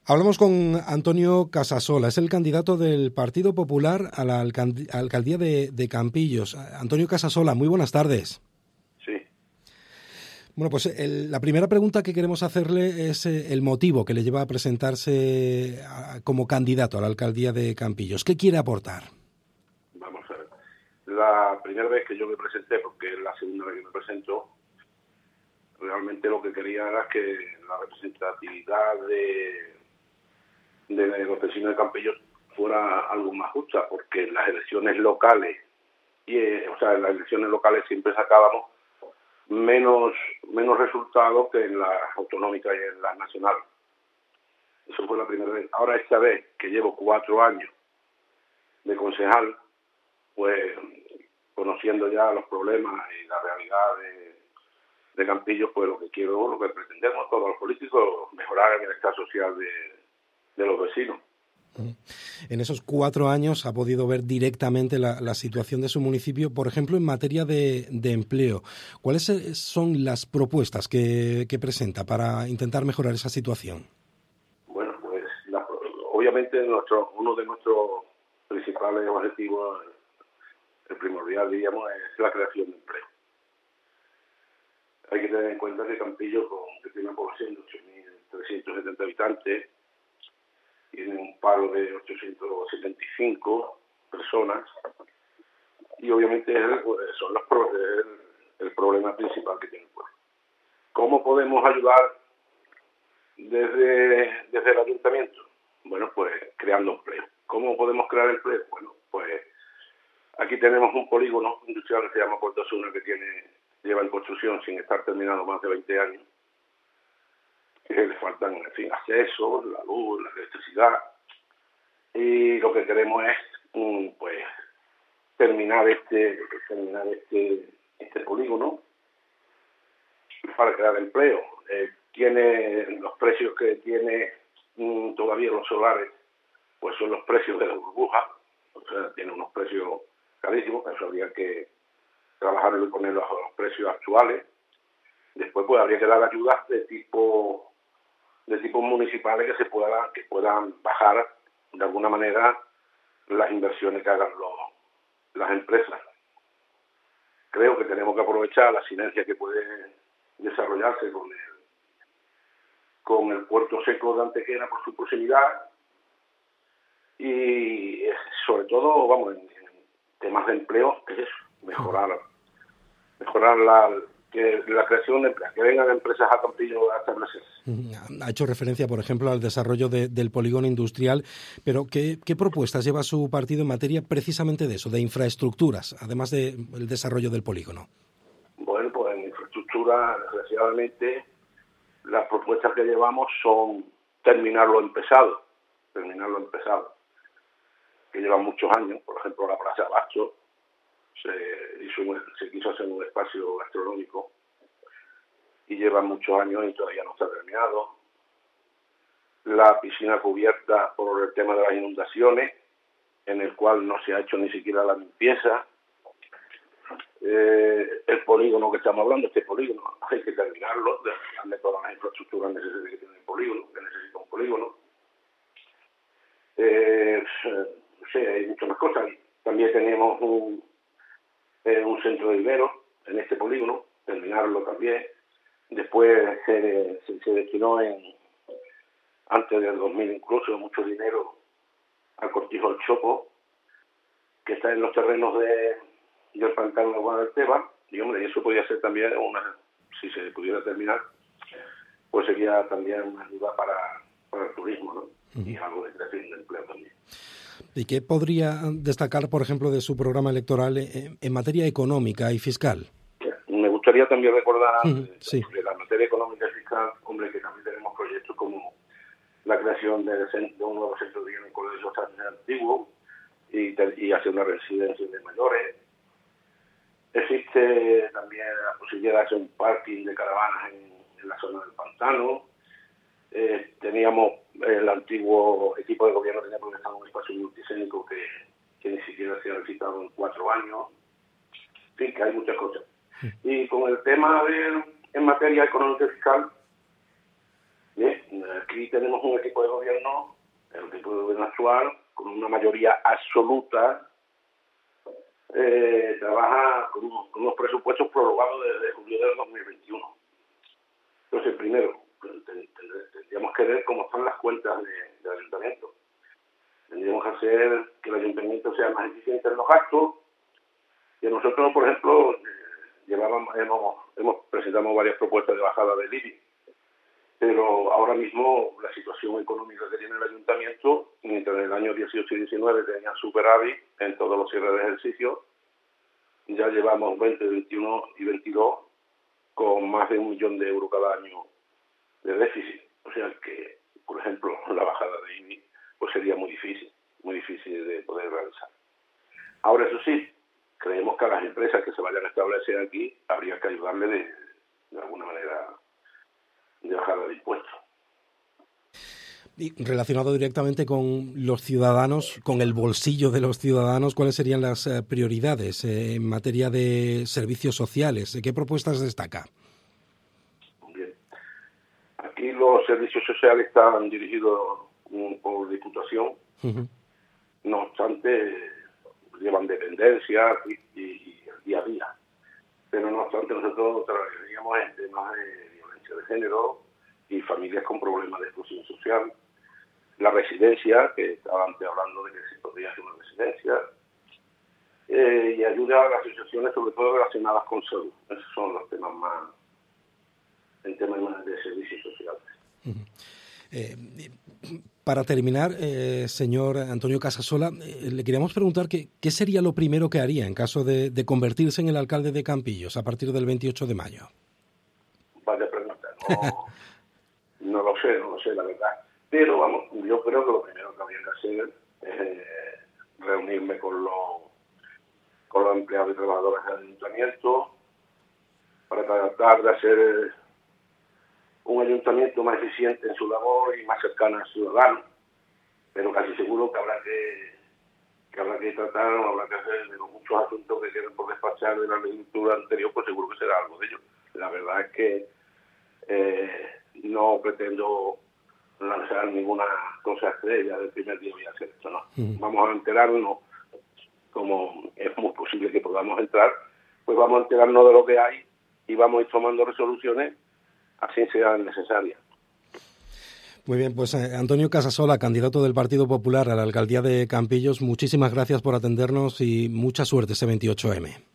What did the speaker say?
Hablamos con Antonio Casasola, es el candidato del Partido Popular a la alcaldía de Campillos. Antonio Casasola, muy buenas tardes. Sí. Bueno, pues la primera pregunta que queremos hacerle es el motivo que le lleva a presentarse como candidato a la alcaldía de Campillos. ¿Qué quiere aportar? Vamos a ver. La primera vez que yo me presenté, porque es la segunda vez que me presento, realmente lo que quería era que la representatividad de los vecinos de Campillos fuera algo más justa, porque en las elecciones locales, en las elecciones locales siempre sacábamos menos resultados que en las autonómicas y en las nacionales. Eso fue la primera vez. Ahora esta vez, que llevo 4 años de concejal, pues conociendo ya los problemas y la realidad de Campillos, pues lo que pretendemos todos los políticos, mejorar el bienestar social de los vecinos. En esos 4 años ha podido ver directamente la situación de su municipio, por ejemplo, en materia de empleo. ¿Cuáles son las propuestas que presenta para intentar mejorar esa situación? Bueno, pues obviamente uno de nuestros principales objetivos, el primordial, diríamos, es la creación de empleo. Hay que tener en cuenta que Campillos, que tiene una población de 8.370 habitantes, tiene un paro de 875 personas y obviamente son el problema principal que tiene el pueblo. ¿Cómo podemos ayudar desde el ayuntamiento? Bueno, pues creando empleo. ¿Cómo podemos crear empleo? Bueno, pues aquí tenemos un polígono industrial que se llama Puerto Osuna, que lleva en construcción sin estar terminado más de 20 años. Que le faltan, en fin, accesos, la luz, la electricidad, y lo que queremos es pues terminar este polígono para crear empleo. Tiene los precios que tiene todavía los solares, pues son los precios de la burbuja, o sea, tiene unos precios carísimos, eso habría que trabajarlo y ponerlos a los precios actuales. Después pues habría que dar ayudas de tipo municipales que puedan bajar de alguna manera las inversiones que hagan las empresas. Creo que tenemos que aprovechar la sinergia que puede desarrollarse con el puerto seco de Antequera por su proximidad y sobre todo, en temas de empleo, que es eso, mejorar la creación de empleo, que vengan empresas a Campillo a establecerse. Ha hecho referencia, por ejemplo, al desarrollo del polígono industrial, pero ¿qué propuestas lleva su partido en materia precisamente de eso, de infraestructuras, además del desarrollo del polígono? Bueno, pues en infraestructura, desgraciadamente, las propuestas que llevamos son terminar lo empezado, que lleva muchos años. Por ejemplo, la Plaza Abasto se quiso hacer un espacio gastronómico y lleva muchos años y todavía no está terminado. La piscina cubierta por el tema de las inundaciones, en el cual no se ha hecho ni siquiera la limpieza. El polígono que estamos hablando, este polígono, hay que terminarlo, darle todas las infraestructuras necesarias que tiene el polígono, que necesita un polígono. Hay muchas más cosas. También tenemos un centro de viveros en este polígono, terminarlo también. Después se destinó antes del 2000 incluso mucho dinero al Cortijo del Chopo, que está en los terrenos del pantano de Guadalteba, y eso podría ser también si se pudiera terminar, pues sería también una ayuda para el turismo, ¿no? Y algo de creación de empleo también. ¿Y qué podría destacar, por ejemplo, de su programa electoral en materia económica y fiscal? Me gustaría también recordar sí. de la materia económica y fiscal, que también tenemos proyectos como la creación de un nuevo centro de día en el Colegio Antiguo y hacer una residencia de mayores. Existe también la posibilidad de hacer un parking de caravanas en la zona del pantano. Teníamos el antiguo equipo de gobierno tenía proyectado un espacio multiscénico que ni siquiera se ha visitado en 4 años. En fin, que hay muchas cosas. Y con el tema en materia económica y fiscal, aquí tenemos un equipo de gobierno gobierno actual, con una mayoría absoluta, trabaja con unos presupuestos prorrogados desde julio del 2021. Entonces, primero, tendríamos que ver cómo están las cuentas del ayuntamiento. Tendríamos que hacer que el ayuntamiento sea más eficiente en los gastos. Y nosotros, por ejemplo, hemos presentado varias propuestas de bajada del IBI, pero ahora mismo la situación económica que tiene el ayuntamiento, mientras en el año 18 y 19 tenían superávit en todos los cierres de ejercicio, ya llevamos 20, 21 y 22 con más de 1 millón de euros cada año de déficit. O sea que, por ejemplo, la bajada de IBI pues sería muy difícil de poder realizar. Ahora, eso sí, creemos que a las empresas que se vayan a establecer aquí habría que ayudarle de alguna manera de bajada de impuestos. Y relacionado directamente con los ciudadanos, con el bolsillo de los ciudadanos, ¿cuáles serían las prioridades en materia de servicios sociales? ¿Qué propuestas destaca? Bien. Aquí los servicios sociales están dirigidos por Diputación. Uh-huh. No obstante, llevan dependencias y el día a día. Pero no obstante, nosotros trabajaríamos en temas de violencia de género y familias con problemas de exclusión social. La residencia, que estaba antes hablando de que se podría hacer una residencia, y ayuda a las asociaciones, sobre todo relacionadas con salud. Esos son los temas más, en temas de servicios sociales. Para terminar, señor Antonio Casasola, le queríamos preguntar qué sería lo primero que haría en caso de convertirse en el alcalde de Campillos a partir del 28 de mayo. Vaya pregunta, no lo sé, la verdad. Pero vamos, yo creo que lo primero que habría que hacer es reunirme con los empleados y trabajadores del ayuntamiento para tratar de hacer un ayuntamiento más eficiente en su labor y más cercano al ciudadano, pero casi seguro que habrá que tratar, habrá que hacer de los muchos asuntos que queden por despachar de la legislatura anterior, pues seguro que será algo de ello. La verdad es que no pretendo lanzar ninguna cosa estrella del primer día voy a hacer esto, ¿no? Vamos a enterarnos, como es muy posible que podamos entrar, pues vamos a enterarnos de lo que hay y vamos a ir tomando resoluciones así sean necesarias. Muy bien, pues Antonio Casasola, candidato del Partido Popular a la alcaldía de Campillos, muchísimas gracias por atendernos y mucha suerte ese 28M.